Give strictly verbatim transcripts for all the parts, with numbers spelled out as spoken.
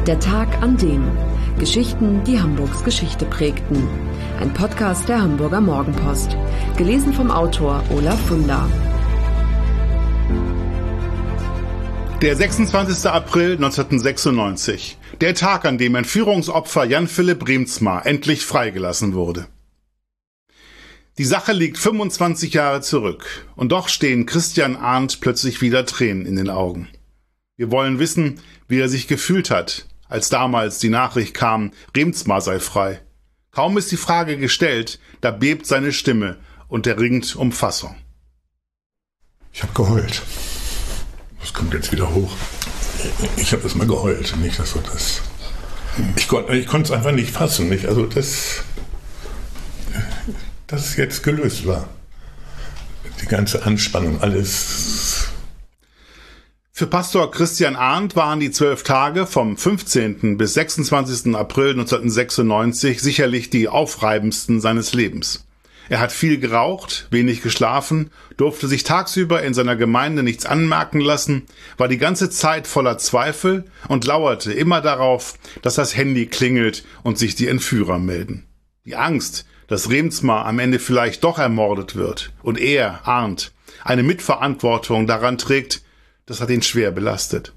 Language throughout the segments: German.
Der Tag an dem. Geschichten, die Hamburgs Geschichte prägten. Ein Podcast der Hamburger Morgenpost. Gelesen vom Autor Olaf Funder. Der sechsundzwanzigster April neunzehnhundertsechsundneunzig. Der Tag, an dem Entführungsopfer Jan Philipp Reemtsma endlich freigelassen wurde. Die Sache liegt fünfundzwanzig Jahre zurück. Und doch stehen Christian Arndt plötzlich wieder Tränen in den Augen. Wir wollen wissen, wie er sich gefühlt hat, als damals die Nachricht kam, Reemtsma sei frei. Kaum ist die Frage gestellt, da bebt seine Stimme und er ringt um Fassung. Ich habe geheult. Das kommt jetzt wieder hoch. Ich habe das mal geheult, nicht, dass so das. Ich konnte, ich konnte es einfach nicht fassen, nicht, also das, dass es jetzt gelöst war. Die ganze Anspannung, alles. Für Pastor Christian Arndt waren die zwölf Tage vom fünfzehnten bis sechsundzwanzigsten April neunzehnhundertsechsundneunzig sicherlich die aufreibendsten seines Lebens. Er hat viel geraucht, wenig geschlafen, durfte sich tagsüber in seiner Gemeinde nichts anmerken lassen, war die ganze Zeit voller Zweifel und lauerte immer darauf, dass das Handy klingelt und sich die Entführer melden. Die Angst, dass Reemtsma am Ende vielleicht doch ermordet wird und er, Arndt, eine Mitverantwortung daran trägt, das hat ihn schwer belastet.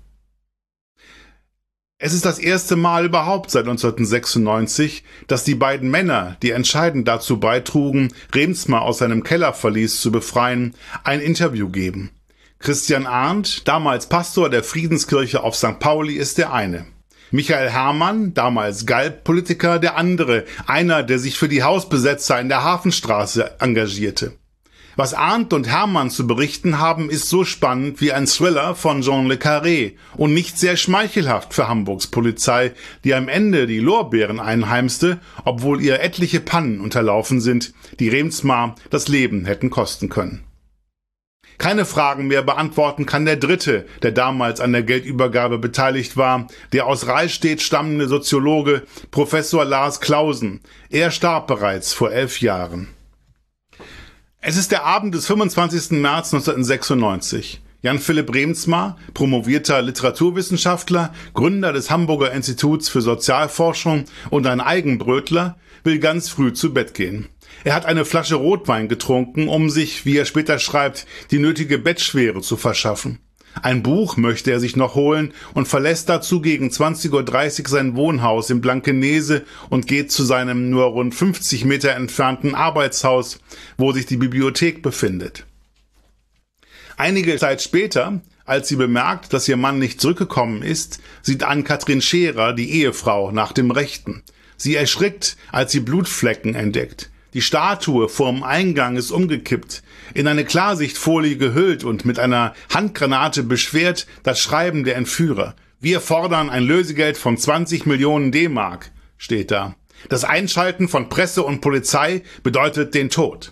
Es ist das erste Mal überhaupt seit neunzehnhundertsechsundneunzig, dass die beiden Männer, die entscheidend dazu beitrugen, Reemtsma aus seinem Kellerverlies zu befreien, ein Interview geben. Christian Arndt, damals Pastor der Friedenskirche auf Sankt Pauli, ist der eine. Michael Herrmann, damals Galp-Politiker, der andere, einer, der sich für die Hausbesetzer in der Hafenstraße engagierte. Was Arndt und Herrmann zu berichten haben, ist so spannend wie ein Thriller von Jean le Carré und nicht sehr schmeichelhaft für Hamburgs Polizei, die am Ende die Lorbeeren einheimste, obwohl ihr etliche Pannen unterlaufen sind, die Reemtsma das Leben hätten kosten können. Keine Fragen mehr beantworten kann der Dritte, der damals an der Geldübergabe beteiligt war, der aus Reistedt stammende Soziologe Professor Lars Clausen. Er starb bereits vor elf Jahren. Es ist der Abend des fünfundzwanzigsten März neunzehnhundertsechsundneunzig. Jan Philipp Reemtsma, promovierter Literaturwissenschaftler, Gründer des Hamburger Instituts für Sozialforschung und ein Eigenbrötler, will ganz früh zu Bett gehen. Er hat eine Flasche Rotwein getrunken, um sich, wie er später schreibt, die nötige Bettschwere zu verschaffen. Ein Buch möchte er sich noch holen und verlässt dazu gegen zwanzig Uhr dreißig sein Wohnhaus in Blankenese und geht zu seinem nur rund fünfzig Meter entfernten Arbeitshaus, wo sich die Bibliothek befindet. Einige Zeit später, als sie bemerkt, dass ihr Mann nicht zurückgekommen ist, sieht Ann-Kathrin Scherer, die Ehefrau, nach dem Rechten. Sie erschrickt, als sie Blutflecken entdeckt. Die Statue vorm Eingang ist umgekippt, in eine Klarsichtfolie gehüllt und mit einer Handgranate beschwert das Schreiben der Entführer. Wir fordern ein Lösegeld von zwanzig Millionen D-Mark, steht da. Das Einschalten von Presse und Polizei bedeutet den Tod.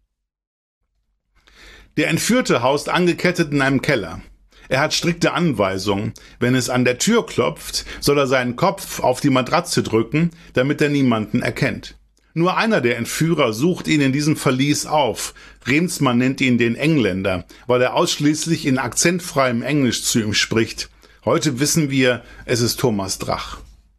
Der Entführte haust angekettet in einem Keller. Er hat strikte Anweisungen. Wenn es an der Tür klopft, soll er seinen Kopf auf die Matratze drücken, damit er niemanden erkennt. Nur einer der Entführer sucht ihn in diesem Verlies auf. Reemtsma nennt ihn den Engländer, weil er ausschließlich in akzentfreiem Englisch zu ihm spricht. Heute wissen wir, es ist Thomas Drach.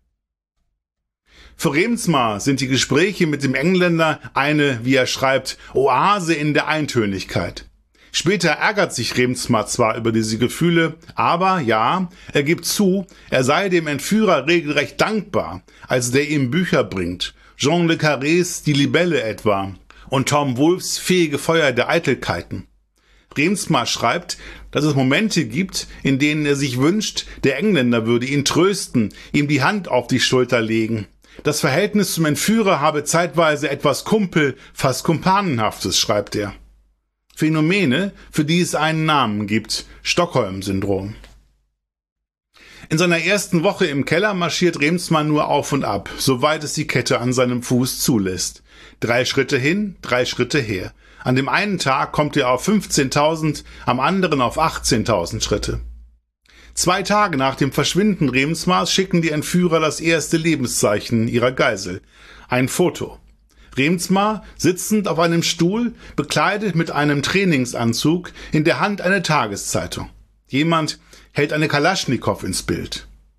Für Reemtsma sind die Gespräche mit dem Engländer eine, wie er schreibt, Oase in der Eintönigkeit. Später ärgert sich Reemtsma zwar über diese Gefühle, aber ja, er gibt zu, er sei dem Entführer regelrecht dankbar, als der ihm Bücher bringt. Jean le Carrés Die Libelle etwa und Tom Wolfes Fähige Feuer der Eitelkeiten. Reemtsma schreibt, dass es Momente gibt, in denen er sich wünscht, der Engländer würde ihn trösten, ihm die Hand auf die Schulter legen. Das Verhältnis zum Entführer habe zeitweise etwas Kumpel, fast Kumpanenhaftes, schreibt er. Phänomene, für die es einen Namen gibt, Stockholm-Syndrom. In seiner ersten Woche im Keller marschiert Reemtsma nur auf und ab, soweit es die Kette an seinem Fuß zulässt. Drei Schritte hin, drei Schritte her. An dem einen Tag kommt er auf fünfzehntausend, am anderen auf achtzehntausend Schritte. Zwei Tage nach dem Verschwinden Reemtsmas schicken die Entführer das erste Lebenszeichen ihrer Geisel. Ein Foto. Reemtsma, sitzend auf einem Stuhl, bekleidet mit einem Trainingsanzug, in der Hand eine Tageszeitung. Jemand hält eine Kalaschnikow ins Bild.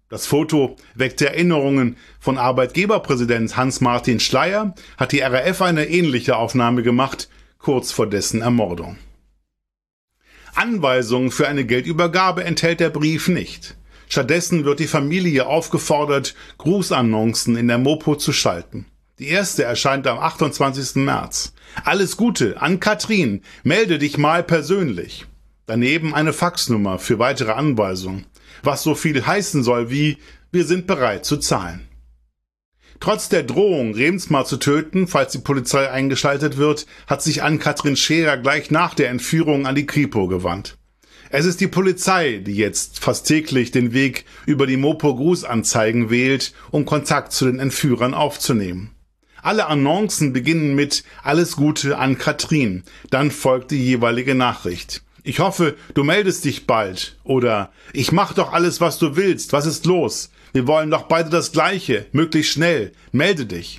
Das Foto weckte Erinnerungen. Von Arbeitgeberpräsident Hans-Martin Schleyer hat die R A F eine ähnliche Aufnahme gemacht, kurz vor dessen Ermordung. Anweisungen für eine Geldübergabe enthält der Brief nicht. Stattdessen wird die Familie aufgefordert, Grußannoncen in der Mopo zu schalten. Die erste erscheint am achtundzwanzigsten März. Alles Gute an Katrin, melde dich mal persönlich. Daneben eine Faxnummer für weitere Anweisungen, was so viel heißen soll wie, wir sind bereit zu zahlen. Trotz der Drohung, Remsmar zu töten, falls die Polizei eingeschaltet wird, hat sich Ann-Kathrin Scherer gleich nach der Entführung an die Kripo gewandt. Es ist die Polizei, die jetzt fast täglich den Weg über die Mopo-Grußanzeigen wählt, um Kontakt zu den Entführern aufzunehmen. Alle Annoncen beginnen mit »Alles Gute an Katrin«, dann folgt die jeweilige Nachricht. »Ich hoffe, du meldest dich bald« oder »Ich mach doch alles, was du willst, was ist los? Wir wollen doch beide das Gleiche, möglichst schnell, melde dich.«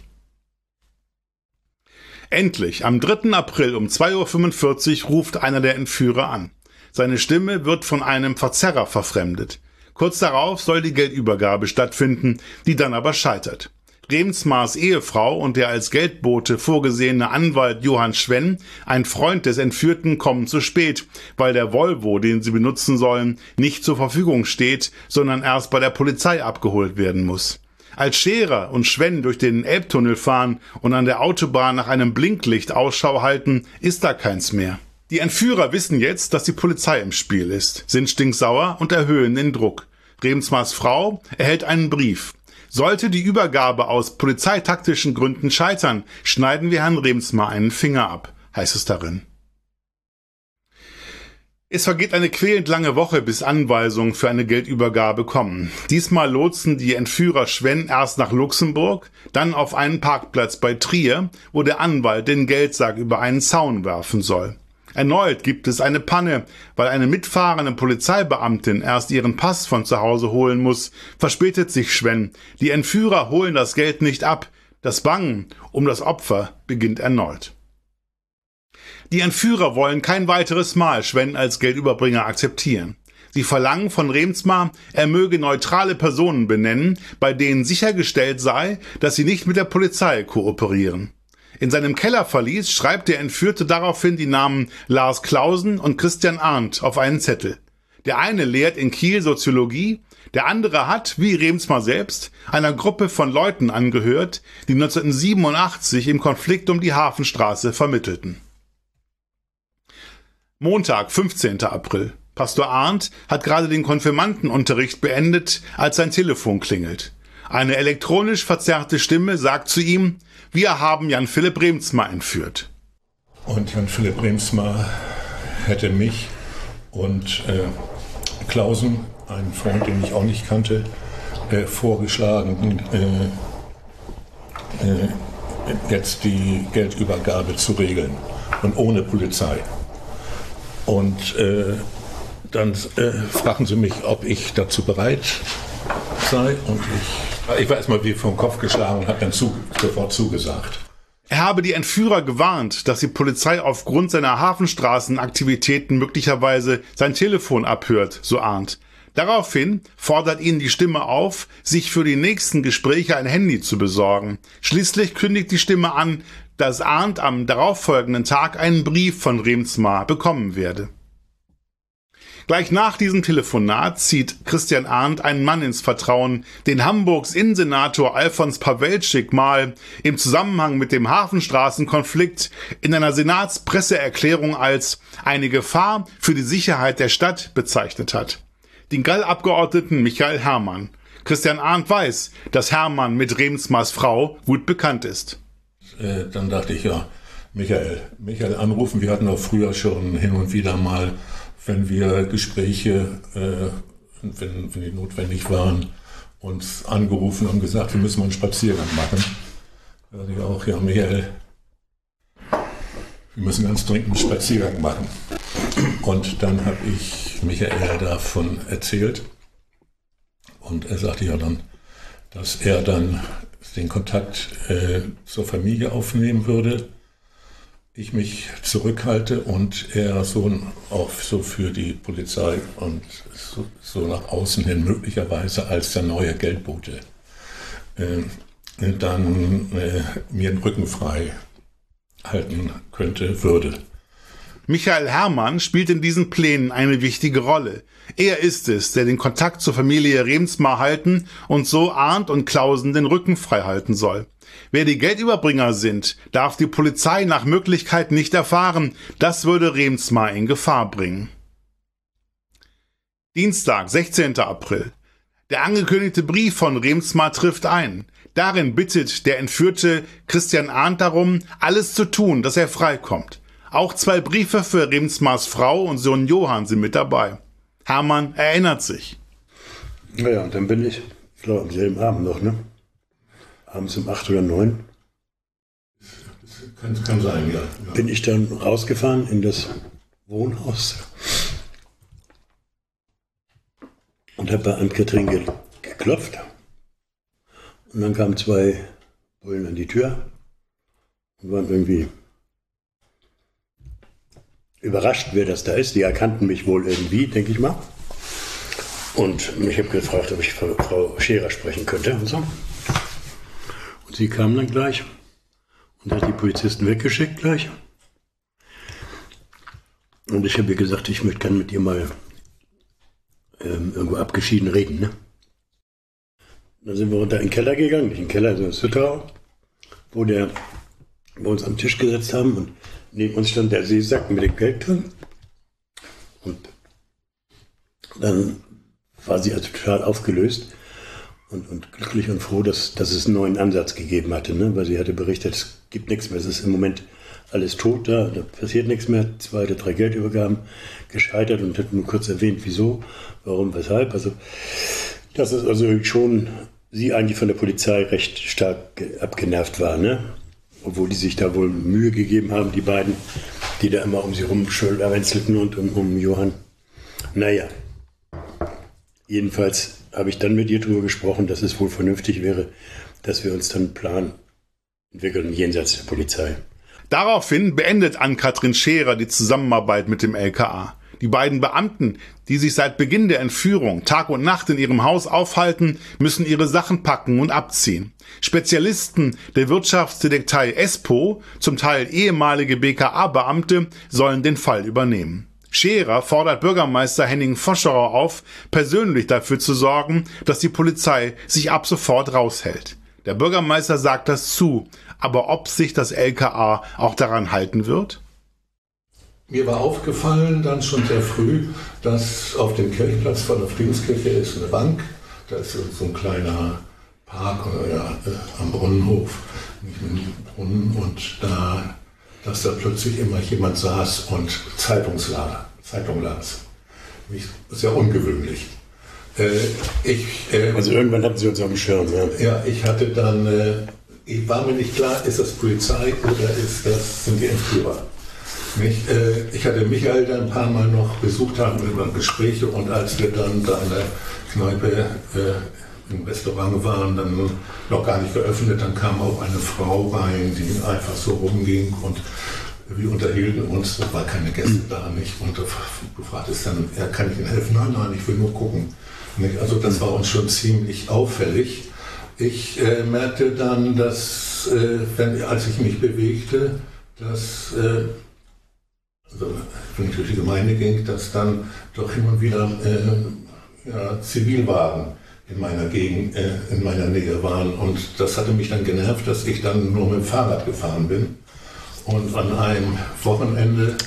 Endlich, am dritten April um zwei Uhr fünfundvierzig ruft einer der Entführer an. Seine Stimme wird von einem Verzerrer verfremdet. Kurz darauf soll die Geldübergabe stattfinden, die dann aber scheitert. Remsmars Ehefrau und der als Geldbote vorgesehene Anwalt Johann Schwenn, ein Freund des Entführten, kommen zu spät, weil der Volvo, den sie benutzen sollen, nicht zur Verfügung steht, sondern erst bei der Polizei abgeholt werden muss. Als Scherer und Schwenn durch den Elbtunnel fahren und an der Autobahn nach einem Blinklicht Ausschau halten, ist da keins mehr. Die Entführer wissen jetzt, dass die Polizei im Spiel ist, sind stinksauer und erhöhen den Druck. Remsmars Frau erhält einen Brief. Sollte die Übergabe aus polizeitaktischen Gründen scheitern, schneiden wir Herrn Remsmar einen Finger ab, heißt es darin. Es vergeht eine quälend lange Woche, bis Anweisungen für eine Geldübergabe kommen. Diesmal lotsen die Entführer Schwenn erst nach Luxemburg, dann auf einen Parkplatz bei Trier, wo der Anwalt den Geldsack über einen Zaun werfen soll. Erneut gibt es eine Panne, weil eine mitfahrende Polizeibeamtin erst ihren Pass von zu Hause holen muss, verspätet sich Schwenn. Die Entführer holen das Geld nicht ab. Das Bangen um das Opfer beginnt erneut. Die Entführer wollen kein weiteres Mal Schwenn als Geldüberbringer akzeptieren. Sie verlangen von Remsmar, er möge neutrale Personen benennen, bei denen sichergestellt sei, dass sie nicht mit der Polizei kooperieren. In seinem Kellerverlies schreibt der Entführte daraufhin die Namen Lars Clausen und Christian Arndt auf einen Zettel. Der eine lehrt in Kiel Soziologie, der andere hat, wie Remsmar selbst, einer Gruppe von Leuten angehört, die neunzehnhundertsiebenundachtzig im Konflikt um die Hafenstraße vermittelten. Montag, fünfzehnten April. Pastor Arndt hat gerade den Konfirmandenunterricht beendet, als sein Telefon klingelt. Eine elektronisch verzerrte Stimme sagt zu ihm, wir haben Jan-Philipp Remsmar entführt. Und Jan-Philipp Remsmar hätte mich und äh, Clausen, einen Freund, den ich auch nicht kannte, äh, vorgeschlagen, äh, äh, jetzt die Geldübergabe zu regeln und ohne Polizei. Und äh, dann äh, fragen sie mich, ob ich dazu bereit sei. Und ich, ich war erstmal wie vom Kopf geschlagen und habe dann zu, sofort zugesagt. Er habe die Entführer gewarnt, dass die Polizei aufgrund seiner Hafenstraßenaktivitäten möglicherweise sein Telefon abhört, so Arndt. Daraufhin fordert ihn die Stimme auf, sich für die nächsten Gespräche ein Handy zu besorgen. Schließlich kündigt die Stimme an, dass Arndt am darauffolgenden Tag einen Brief von Remsmar bekommen werde. Gleich nach diesem Telefonat zieht Christian Arndt einen Mann ins Vertrauen, den Hamburgs Innensenator Alfons Pawelczyk mal im Zusammenhang mit dem Hafenstraßenkonflikt in einer Senatspresseerklärung als eine Gefahr für die Sicherheit der Stadt bezeichnet hat. Den Gall-Abgeordneten Michael Herrmann. Christian Arndt weiß, dass Herrmann mit Remsmars Frau gut bekannt ist. Äh, dann dachte ich, ja, Michael, Michael anrufen. Wir hatten auch früher schon hin und wieder mal, wenn wir Gespräche, äh, wenn, wenn die notwendig waren, uns angerufen und gesagt, wir müssen mal einen Spaziergang machen. Da dachte ich auch, ja, Michael, wir müssen ganz dringend einen Spaziergang machen. Und dann habe ich Michael davon erzählt. Und er sagte ja dann, dass er dann den Kontakt äh, zur Familie aufnehmen würde. ich mich zurückhalte und er so auch so für die Polizei und so, so nach außen hin möglicherweise als der neue Geldbote äh, dann äh, mir den Rücken frei halten könnte, würde. Michael Herrmann spielt in diesen Plänen eine wichtige Rolle. Er ist es, der den Kontakt zur Familie Reemtsma halten und so Arndt und Clausen den Rücken frei halten soll. Wer die Geldüberbringer sind, darf die Polizei nach Möglichkeit nicht erfahren. Das würde Reemtsma in Gefahr bringen. Dienstag, sechzehnter April. Der angekündigte Brief von Reemtsma trifft ein. Darin bittet der Entführte Christian Arndt darum, alles zu tun, dass er freikommt. Auch zwei Briefe für Reemtsmas Frau und Sohn Johann sind mit dabei. Herrmann erinnert sich. Naja, und dann bin ich, ich glaube am selben Abend noch, ne? Abends um acht oder neun. Das kann, kann sein, ja. ja. Bin ich dann rausgefahren in das Wohnhaus und habe bei Ann-Kathrin ge geklopft. Und dann kamen zwei Bullen an die Tür und waren irgendwie überrascht, wer das da ist. Die erkannten mich wohl irgendwie, denke ich mal. Und ich habe gefragt, ob ich Frau Scherer sprechen könnte und so. Und sie kam dann gleich und hat die Polizisten weggeschickt gleich. Und ich habe ihr gesagt, ich möchte gerne mit ihr mal ähm, irgendwo abgeschieden reden. Ne? Dann sind wir runter in den Keller gegangen, nicht in den Keller, sondern ins Hütterau, wo der, wir uns am Tisch gesetzt haben und neben uns stand der Seesack mit dem Geld drin. Und dann war sie also total aufgelöst und, und glücklich und froh, dass, dass es einen neuen Ansatz gegeben hatte. Ne? Weil sie hatte berichtet, es gibt nichts mehr, es ist im Moment alles tot da, da passiert nichts mehr. Zwei oder drei Geldübergaben gescheitert und hat nur kurz erwähnt, wieso, warum, weshalb. Also das ist also schon sie eigentlich von der Polizei recht stark abgenervt war, ne? Obwohl die sich da wohl Mühe gegeben haben, die beiden, die da immer um sie rumschulterwänzelten und um, um Johann. Naja, jedenfalls habe ich dann mit ihr darüber gesprochen, dass es wohl vernünftig wäre, dass wir uns dann einen Plan entwickeln jenseits der Polizei. Daraufhin beendet Ann-Kathrin Scherer die Zusammenarbeit mit dem L K A. Die beiden Beamten, die sich seit Beginn der Entführung Tag und Nacht in ihrem Haus aufhalten, müssen ihre Sachen packen und abziehen. Spezialisten der Wirtschaftsdetektei ESPO, zum Teil ehemalige B K A-Beamte, sollen den Fall übernehmen. Scherer fordert Bürgermeister Henning Voscherau auf, persönlich dafür zu sorgen, dass die Polizei sich ab sofort raushält. Der Bürgermeister sagt das zu, aber ob sich das L K A auch daran halten wird? Mir war aufgefallen dann schon sehr früh, dass auf dem Kirchenplatz vor der Friedenskirche ist eine Bank, da ist so ein kleiner Park ja, äh, am Brunnenhof, nicht mit dem Brunnen, und da, dass da plötzlich immer jemand saß und Zeitungsla Zeitung las. Sehr ungewöhnlich. Äh, ich, äh, also irgendwann hatten sie uns auf dem Schirm. Ja, ja ich hatte dann, äh, ich war mir nicht klar, ist das Polizei oder ist das, sind die Entführer? Nicht, äh, ich hatte Michael dann ein paar Mal noch besucht, haben wir dann Gespräche, und als wir dann da in der Kneipe äh, im Restaurant waren, dann noch gar nicht geöffnet, dann kam auch eine Frau rein, die einfach so rumging, und wir unterhielten uns, da war keine Gäste da, nicht, und du fragtest dann, ja, kann ich Ihnen helfen? Nein, nein, ich will nur gucken. Nicht? Also das war uns schon ziemlich auffällig. Ich äh, merkte dann, dass, äh, wenn, als ich mich bewegte, dass äh, also, wenn ich durch die Gemeinde ging, dass dann doch immer wieder äh, ja, Zivilwagen in meiner Gegend, äh, in meiner Nähe waren. Und das hatte mich dann genervt, dass ich dann nur mit dem Fahrrad gefahren bin. Und an einem Wochenende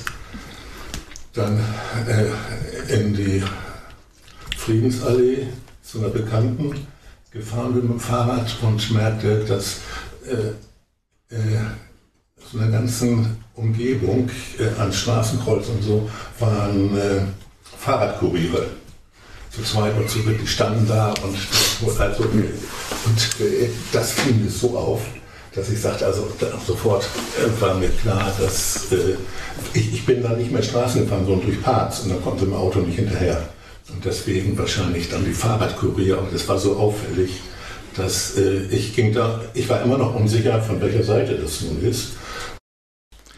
dann äh, in die Friedensallee zu einer Bekannten gefahren bin mit dem Fahrrad und merkte, dass äh, äh, so einer ganzen Umgebung äh, an Straßenkreuz und so waren äh, Fahrradkuriere. Zu zweit und zu dritt, die standen da, und, also, und äh, das fiel mir so auf, dass ich sagte, also sofort äh, war mir klar, dass äh, ich, ich bin da nicht mehr Straßen gefahren, sondern durch Parks, und da konnte mein Auto nicht hinterher. Und deswegen wahrscheinlich dann die Fahrradkurier, und das war so auffällig, dass äh, ich ging da, ich war immer noch unsicher, von welcher Seite das nun ist.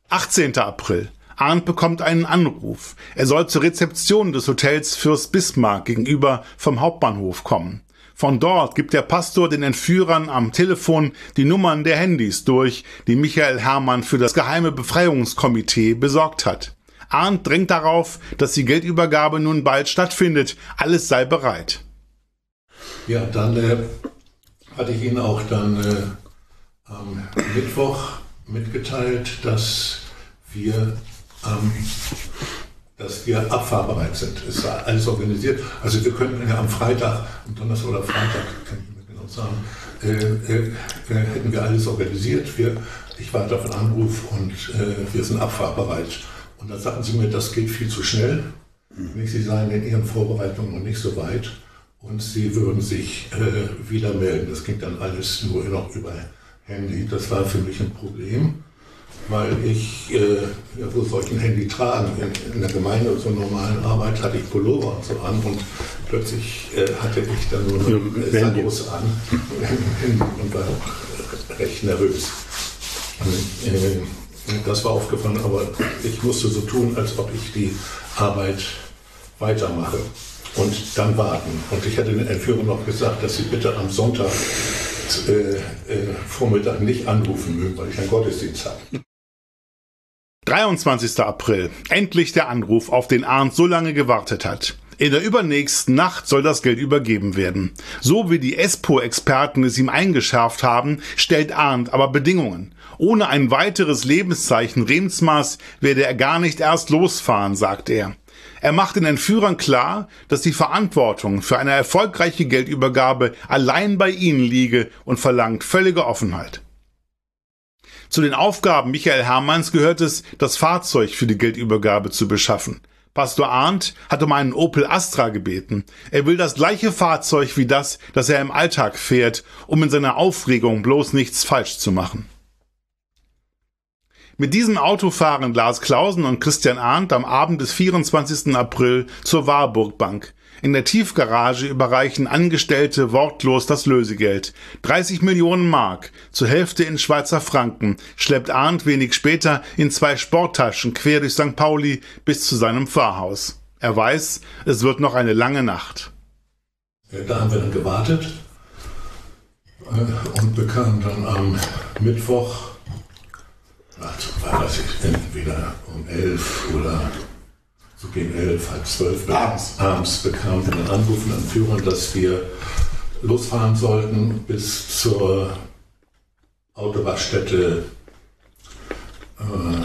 achtzehnter April. Arndt bekommt einen Anruf. Er soll zur Rezeption des Hotels Fürst Bismarck gegenüber vom Hauptbahnhof kommen. Von dort gibt der Pastor den Entführern am Telefon die Nummern der Handys durch, die Michael Herrmann für das geheime Befreiungskomitee besorgt hat. Arndt drängt darauf, dass die Geldübergabe nun bald stattfindet. Alles sei bereit. Ja, dann äh, hatte ich Ihnen auch dann äh, am Mittwoch mitgeteilt, dass wir, ähm, dass wir abfahrbereit sind. Es war alles organisiert. Also wir könnten ja am Freitag, am Donnerstag oder Freitag, kann ich nicht mehr genau sagen, äh, äh, äh, hätten wir alles organisiert. Wir, ich warte auf einen Anruf und äh, wir sind abfahrbereit. Und dann sagten sie mir, das geht viel zu schnell. Mhm. Sie seien in ihren Vorbereitungen noch nicht so weit. Und sie würden sich äh, wieder melden. Das ging dann alles nur noch über Handy. Das war für mich ein Problem, weil ich, äh, ja, wo soll ich ein Handy tragen? In, in der Gemeinde oder so normalen Arbeit hatte ich Pullover und so an und plötzlich äh, hatte ich dann nur noch Sackos an und war recht nervös. Und, äh, das war aufgefallen, aber ich musste so tun, als ob ich die Arbeit weitermache. Und dann warten. Und ich hatte den Entführern noch gesagt, dass sie bitte am Sonntag äh, äh, Vormittag nicht anrufen mögen, weil ich einen Gottesdienst habe. dreiundzwanzigster April. Endlich der Anruf, auf den Arndt so lange gewartet hat. In der übernächsten Nacht soll das Geld übergeben werden. So wie die Espo-Experten es ihm eingeschärft haben, stellt Arndt aber Bedingungen. Ohne ein weiteres Lebenszeichen Remsmars werde er gar nicht erst losfahren, sagt er. Er macht den Entführern klar, dass die Verantwortung für eine erfolgreiche Geldübergabe allein bei ihnen liege und verlangt völlige Offenheit. Zu den Aufgaben Michael Herrmanns gehört es, das Fahrzeug für die Geldübergabe zu beschaffen. Pastor Arndt hat um einen Opel Astra gebeten. Er will das gleiche Fahrzeug wie das, das er im Alltag fährt, um in seiner Aufregung bloß nichts falsch zu machen. Mit diesem Auto fahren Lars Clausen und Christian Arndt am Abend des vierundzwanzigsten April zur Warburg Bank. In der Tiefgarage überreichen Angestellte wortlos das Lösegeld. dreißig Millionen Mark, zur Hälfte in Schweizer Franken, schleppt Arndt wenig später in zwei Sporttaschen quer durch Sankt Pauli bis zu seinem Pfarrhaus. Er weiß, es wird noch eine lange Nacht. Da haben wir dann gewartet und bekamen dann am Mittwoch, also war das entweder um elf oder so gegen elf, halb zwölf abends, abends bekamen wir einen Anruf von Entführern, dass wir losfahren sollten bis zur Autowaschstätte äh,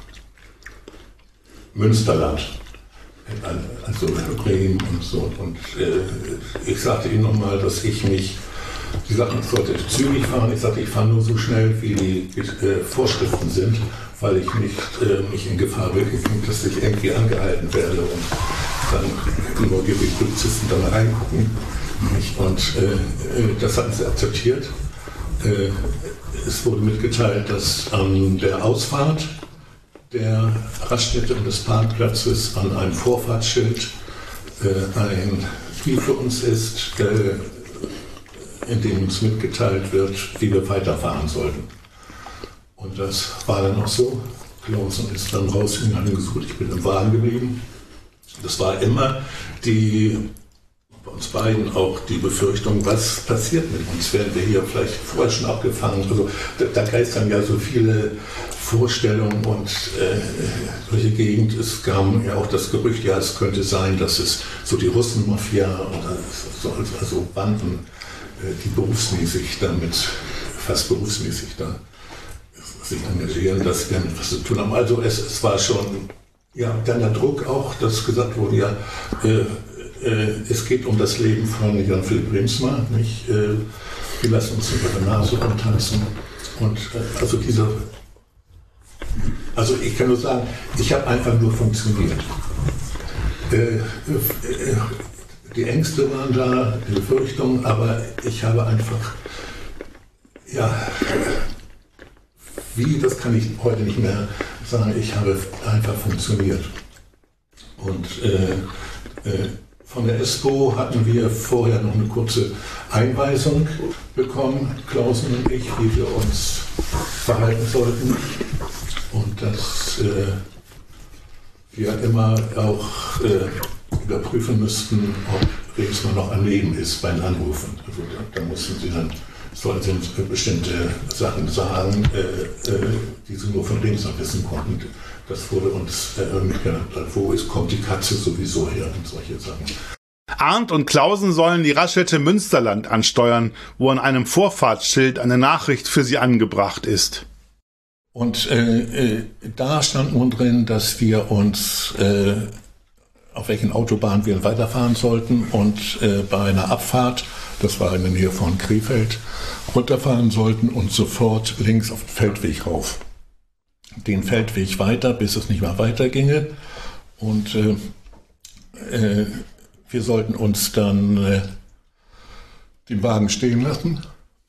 Münsterland. Also Bremen und so. Und äh, ich sagte ihnen nochmal, dass ich mich, sie sagten, ich sollte zügig fahren. Ich sagte, ich fahre nur so schnell, wie die äh, Vorschriften sind, weil ich nicht, äh, nicht in Gefahr bin, dass ich irgendwie angehalten werde und dann nur die Polizisten dann reingucken. Und äh, das hatten sie akzeptiert. Äh, es wurde mitgeteilt, dass an der Ausfahrt der Raststätte und des Parkplatzes an einem Vorfahrtsschild äh, ein Brief für uns ist, äh, in dem uns mitgeteilt wird, wie wir weiterfahren sollten. Und das war dann auch so. Clausen ist dann rausgegangen und gesucht, ich bin im Wagen geblieben. Das war immer die, bei uns beiden auch die Befürchtung, was passiert mit uns, werden wir hier vielleicht vorher schon abgefangen. Also da, da geistern ja so viele Vorstellungen und äh, solche Gegend. Es kam ja auch das Gerücht, ja, es könnte sein, dass es so die Russenmafia oder so, also Banden, äh, die berufsmäßig damit, fast berufsmäßig da sich engagieren, dass wir damit was zu tun haben. Also es, es war schon, ja, dann der Druck auch, dass gesagt wurde, ja, äh, äh, es geht um das Leben von Jan Philipp Remsmar, nicht? Äh, wir lassen uns über die Nase rumtanzen. Und äh, also dieser, also ich kann nur sagen, ich habe einfach nur funktioniert. Äh, äh, die Ängste waren da, die Befürchtungen, aber ich habe einfach, ja, wie, das kann ich heute nicht mehr sagen, ich habe einfach funktioniert. Und äh, äh, von der Espo hatten wir vorher noch eine kurze Einweisung bekommen, Clausen und ich, wie wir uns verhalten sollten. und dass äh, wir immer auch äh, überprüfen müssten, ob Remsmar noch am Leben ist bei den Anrufen. Also da, da mussten sie dann, sollten sie bestimmte Sachen sagen, äh, äh, die sie nur von Remsmar wissen konnten. Das wurde uns äh, mitgeteilt. Wo ist, kommt die Katze sowieso her und solche Sachen. Arndt und Clausen sollen die Raststätte Münsterland ansteuern, wo an einem Vorfahrtsschild eine Nachricht für sie angebracht ist. Und äh, äh, da stand nun drin, dass wir uns, äh, auf welchen Autobahnen wir weiterfahren sollten und äh, bei einer Abfahrt, das war in der Nähe von Krefeld, runterfahren sollten und sofort links auf den Feldweg rauf. Den Feldweg weiter, bis es nicht mehr weiterginge. Und äh, äh, wir sollten uns dann äh, den Wagen stehen lassen,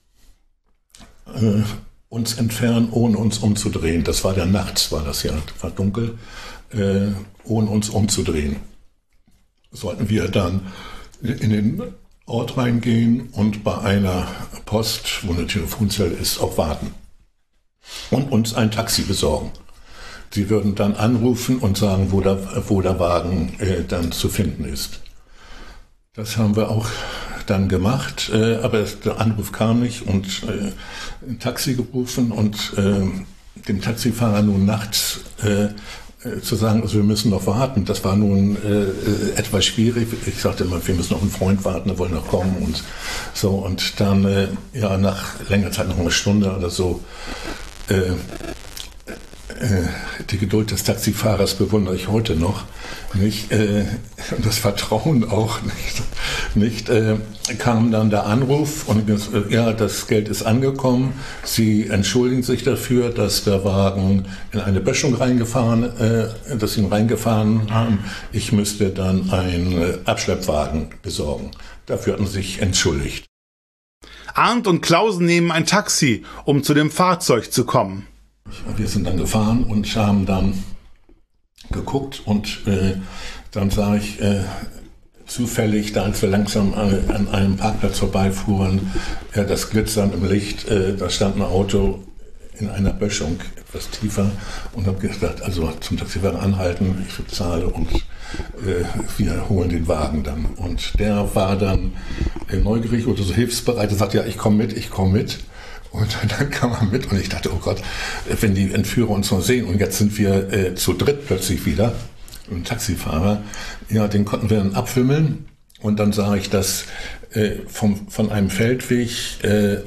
äh, uns entfernen, ohne uns umzudrehen. Das war ja nachts, war das ja, war dunkel, äh, ohne uns umzudrehen. Sollten wir dann in den Ort reingehen und bei einer Post, wo eine Telefonzelle ist, auch warten. Und uns ein Taxi besorgen. Sie würden dann anrufen und sagen, wo der, wo der Wagen äh, dann zu finden ist. Das haben wir auch dann gemacht, äh, aber der Anruf kam nicht und äh, ein Taxi gerufen und äh, dem Taxifahrer nun nachts äh, äh, zu sagen, also wir müssen noch warten, das war nun äh, etwas schwierig. Ich sagte immer, wir müssen auf einen Freund warten, der wollte noch kommen und so. Und dann, äh, ja, nach längerer Zeit, noch eine Stunde oder so, äh, die Geduld des Taxifahrers bewundere ich heute noch, nicht? Äh, das Vertrauen auch nicht. Nicht äh, kam dann der Anruf und äh, ja, das Geld ist angekommen. Sie entschuldigen sich dafür, dass der Wagen in eine Böschung reingefahren, äh, dass sie ihn reingefahren haben. Ich müsste dann einen äh, Abschleppwagen besorgen. Dafür hatten sie sich entschuldigt. Arndt und Clausen nehmen ein Taxi, um zu dem Fahrzeug zu kommen. Wir sind dann gefahren und haben dann geguckt und äh, dann sah ich äh, zufällig, da als wir langsam an, an einem Parkplatz vorbeifuhren, äh, das Glitzern im Licht, äh, da stand ein Auto in einer Böschung etwas tiefer und habe gedacht, also zum Taxifahrer anhalten, ich bezahle und äh, wir holen den Wagen dann. Und der war dann äh, neugierig oder so hilfsbereit und sagte, ja, ich komme mit, ich komme mit. Und dann kam er mit und ich dachte, oh Gott, wenn die Entführer uns noch sehen und jetzt sind wir äh, zu dritt plötzlich wieder, ein Taxifahrer, ja, den konnten wir dann abfilmen und dann sah ich, dass äh, vom, von einem Feldweg äh,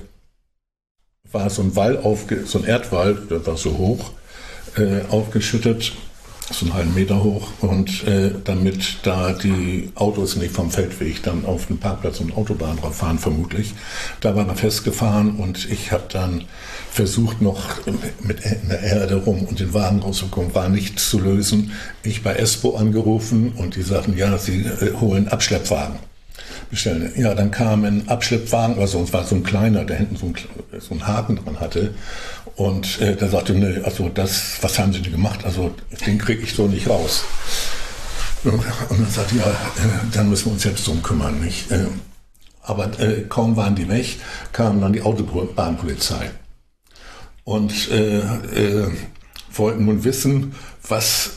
war so ein Wall, aufge, so ein Erdwall, der war so hoch, äh, aufgeschüttet, so einen halben Meter hoch und äh, damit da die Autos nicht vom Feldweg dann auf den Parkplatz und Autobahn drauf fahren vermutlich. Da war er festgefahren und ich habe dann versucht noch mit in der Erde rum und den Wagen rauszukommen, war nichts zu lösen. Ich bei Espo angerufen und die sagten, ja, sie äh, holen Abschleppwagen. Bestellen. Ja, dann kam ein Abschleppwagen, also es war so ein kleiner, der hinten so ein, so einen Haken dran hatte. Und äh, der sagte, ne, also das, was haben Sie denn gemacht? Also den kriege ich so nicht raus. Und dann sagte ja, äh, dann müssen wir uns jetzt drum kümmern, nicht? Äh, aber äh, kaum waren die weg, kam dann die Autobahnpolizei und äh, äh, wollten nun wissen, was,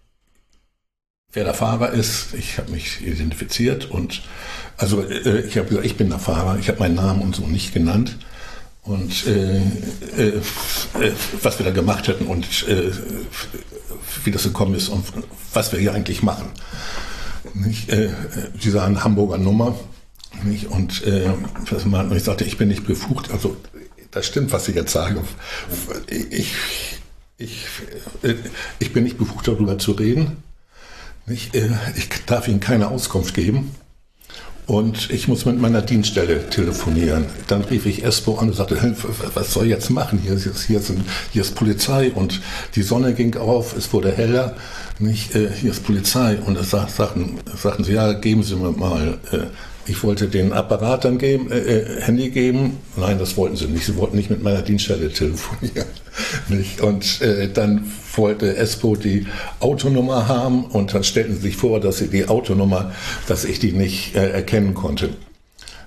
wer der Fahrer ist. Ich habe mich identifiziert und also äh, ich habe gesagt, ich bin der Fahrer. Ich habe meinen Namen und so nicht genannt. Und äh, äh, was wir da gemacht hätten und äh, wie das gekommen ist und was wir hier eigentlich machen. Nicht? Äh, die sagen Hamburger Nummer. Nicht? Und, äh, und ich sagte, ich bin nicht befugt. Also das stimmt, was ich jetzt sage. Ich, ich, äh, ich bin nicht befugt, darüber zu reden. Nicht? Äh, ich darf Ihnen keine Auskunft geben. Und ich muss mit meiner Dienststelle telefonieren. Dann rief ich Espo an und sagte, was soll ich jetzt machen? Hier ist, hier, sind, hier ist Polizei und die Sonne ging auf, es wurde heller. Nicht, äh, hier ist Polizei. Und da sagten, sagten sie, ja, geben Sie mir mal. Äh, ich wollte den Apparat dann geben, äh, Handy geben. Nein, das wollten sie nicht. Sie wollten nicht mit meiner Dienststelle telefonieren. Nicht? Und äh, dann wollte Espo die Autonummer haben und dann stellten sie sich vor, dass sie die Autonummer, dass ich die nicht äh, erkennen konnte.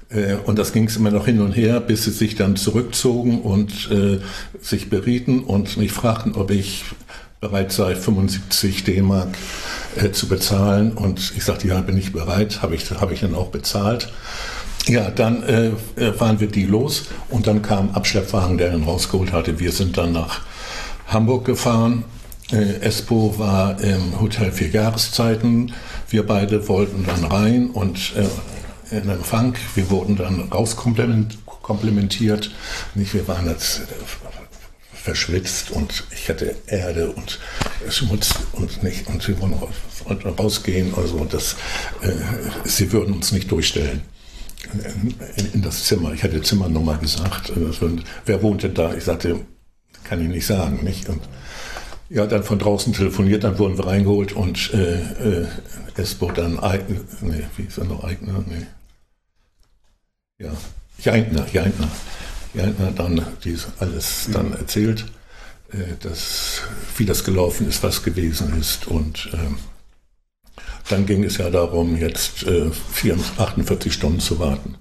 Äh, und das ging es immer noch hin und her, bis sie sich dann zurückzogen und äh, sich berieten und mich fragten, ob ich bereit sei, fünfundsiebzig D-Mark äh, zu bezahlen. Und ich sagte, ja, bin ich bereit, habe ich, hab ich dann auch bezahlt. Ja, dann äh, waren wir die los und dann kam ein Abschleppwagen, der ihn rausgeholt hatte. Wir sind dann nach Hamburg gefahren. Äh, Espo war im Hotel Vier Jahreszeiten. Wir beide wollten dann rein und äh, in Empfang. Wir wurden dann rauskomplimentiert. Nicht, wir waren jetzt äh, verschwitzt und ich hatte Erde und Schmutz und nicht und wir wollen rausgehen. Also das, äh, sie würden uns nicht durchstellen. In, in das Zimmer. Ich hatte Zimmernummer gesagt. Wer wohnte da? Ich sagte, kann ich nicht sagen. Nicht? Und ja, dann von draußen telefoniert, dann wurden wir reingeholt und äh, äh, Espo dann Eigner, nee, wie ist er noch Eigner? Nee. Ja, Jeintner, Jeintner. Jeintner dann dies alles dann erzählt, äh, dass, wie das gelaufen ist, was gewesen ist und äh, dann ging es ja darum, jetzt äh, achtundvierzig Stunden zu warten.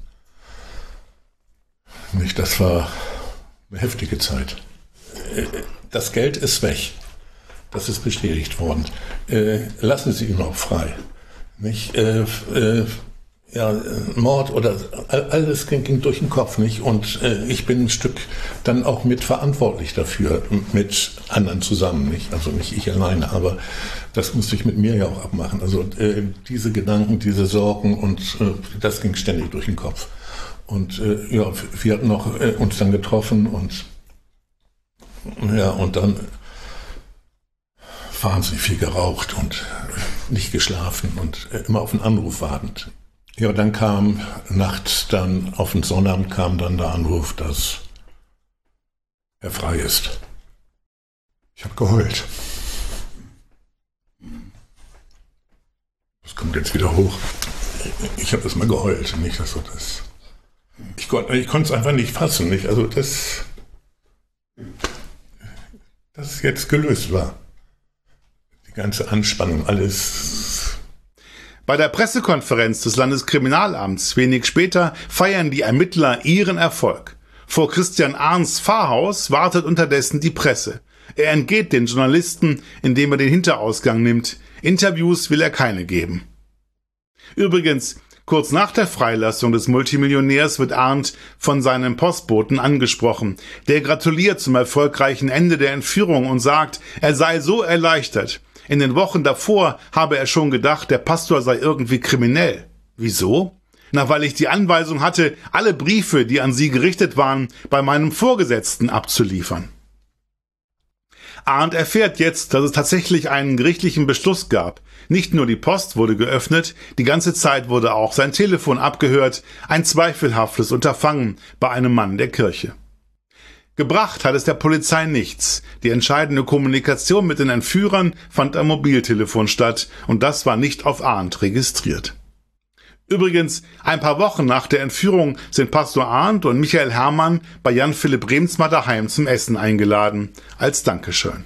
Nicht, das war eine heftige Zeit. Äh, das Geld ist weg. Das ist bestätigt worden. Äh, lassen Sie ihn auch frei. Nicht? Äh, äh, ja, Mord oder alles ging, ging durch den Kopf. Nicht? Und äh, ich bin ein Stück dann auch mitverantwortlich dafür, mit anderen zusammen. Nicht? Also nicht ich alleine, aber das musste ich mit mir ja auch abmachen. Also äh, diese Gedanken, diese Sorgen und äh, das ging ständig durch den Kopf. Und äh, ja, wir hatten noch äh, uns dann getroffen und ja, und dann wahnsinnig viel geraucht und nicht geschlafen und äh, immer auf einen Anruf wartend. Ja, dann kam nachts dann auf den Sonnabend kam dann der Anruf, dass er frei ist. Ich habe geheult. Das kommt jetzt wieder hoch. Ich habe das mal geheult, nicht, dass so das. Ich konnte, ich konnte es einfach nicht fassen, nicht, also das, dass es jetzt gelöst war. Die ganze Anspannung, alles. Bei der Pressekonferenz des Landeskriminalamts wenig später feiern die Ermittler ihren Erfolg. Vor Christian Arndts Pfarrhaus wartet unterdessen die Presse. Er entgeht den Journalisten, indem er den Hinterausgang nimmt. Interviews will er keine geben. Übrigens, kurz nach der Freilassung des Multimillionärs wird Arndt von seinem Postboten angesprochen. Der gratuliert zum erfolgreichen Ende der Entführung und sagt, er sei so erleichtert. In den Wochen davor habe er schon gedacht, der Pastor sei irgendwie kriminell. Wieso? Na, weil ich die Anweisung hatte, alle Briefe, die an sie gerichtet waren, bei meinem Vorgesetzten abzuliefern. Arndt erfährt jetzt, dass es tatsächlich einen gerichtlichen Beschluss gab. Nicht nur die Post wurde geöffnet, die ganze Zeit wurde auch sein Telefon abgehört, ein zweifelhaftes Unterfangen bei einem Mann der Kirche. Gebracht hat es der Polizei nichts. Die entscheidende Kommunikation mit den Entführern fand am Mobiltelefon statt und das war nicht auf Arndt registriert. Übrigens, ein paar Wochen nach der Entführung sind Pastor Arndt und Michael Herrmann bei Jan Philipp Reemtsma daheim zum Essen eingeladen, als Dankeschön.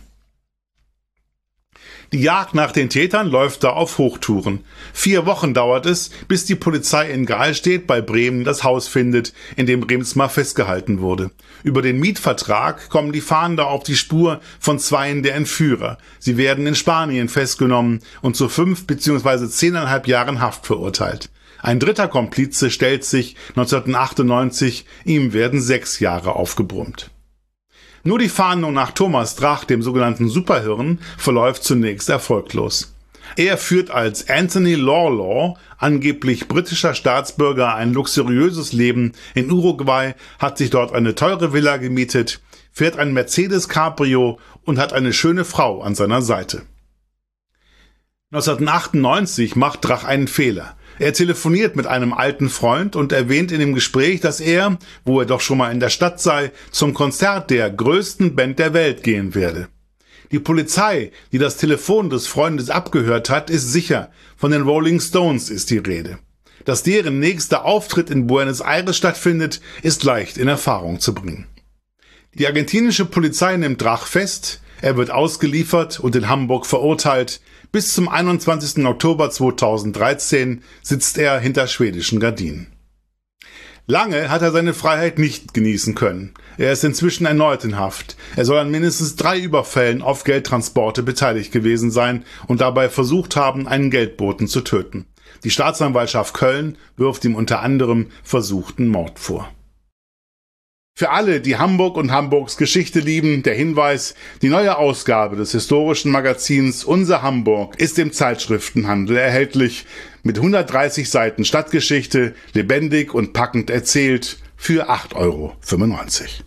Die Jagd nach den Tätern läuft da auf Hochtouren. Vier Wochen dauert es, bis die Polizei in Gahlstedt bei Bremen das Haus findet, in dem Reemtsma festgehalten wurde. Über den Mietvertrag kommen die Fahnder auf die Spur von zweien der Entführer. Sie werden in Spanien festgenommen und zu fünf bzw. zehneinhalb Jahren Haft verurteilt. Ein dritter Komplize stellt sich neunzehnhundertachtundneunzig, ihm werden sechs Jahre aufgebrummt. Nur die Fahndung nach Thomas Drach, dem sogenannten Superhirn, verläuft zunächst erfolglos. Er führt als Anthony Lawlaw, angeblich britischer Staatsbürger, ein luxuriöses Leben in Uruguay, hat sich dort eine teure Villa gemietet, fährt ein Mercedes Cabrio und hat eine schöne Frau an seiner Seite. neunzehnhundertachtundneunzig macht Drach einen Fehler. Er telefoniert mit einem alten Freund und erwähnt in dem Gespräch, dass er, wo er doch schon mal in der Stadt sei, zum Konzert der größten Band der Welt gehen werde. Die Polizei, die das Telefon des Freundes abgehört hat, ist sicher, von den Rolling Stones ist die Rede. Dass deren nächster Auftritt in Buenos Aires stattfindet, ist leicht in Erfahrung zu bringen. Die argentinische Polizei nimmt Drach fest, er wird ausgeliefert und in Hamburg verurteilt. Bis zum einundzwanzigsten Oktober zweitausenddreizehn sitzt er hinter schwedischen Gardinen. Lange hat er seine Freiheit nicht genießen können. Er ist inzwischen erneut in Haft. Er soll an mindestens drei Überfällen auf Geldtransporte beteiligt gewesen sein und dabei versucht haben, einen Geldboten zu töten. Die Staatsanwaltschaft Köln wirft ihm unter anderem versuchten Mord vor. Für alle, die Hamburg und Hamburgs Geschichte lieben, der Hinweis: Die neue Ausgabe des historischen Magazins Unser Hamburg ist im Zeitschriftenhandel erhältlich, mit hundertdreißig Seiten Stadtgeschichte, lebendig und packend erzählt, für acht Euro fünfundneunzig.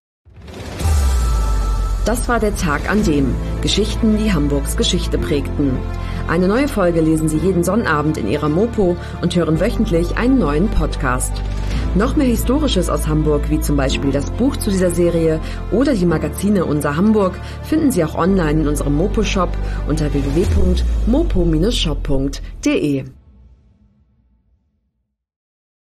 Das war der Tag, an dem Geschichten, die Hamburgs Geschichte prägten. Eine neue Folge lesen Sie jeden Sonnabend in Ihrer Mopo und hören wöchentlich einen neuen Podcast. Noch mehr Historisches aus Hamburg, wie zum Beispiel das Buch zu dieser Serie oder die Magazine Unser Hamburg, finden Sie auch online in unserem Mopo-Shop unter w w w punkt mopo Bindestrich shop punkt de.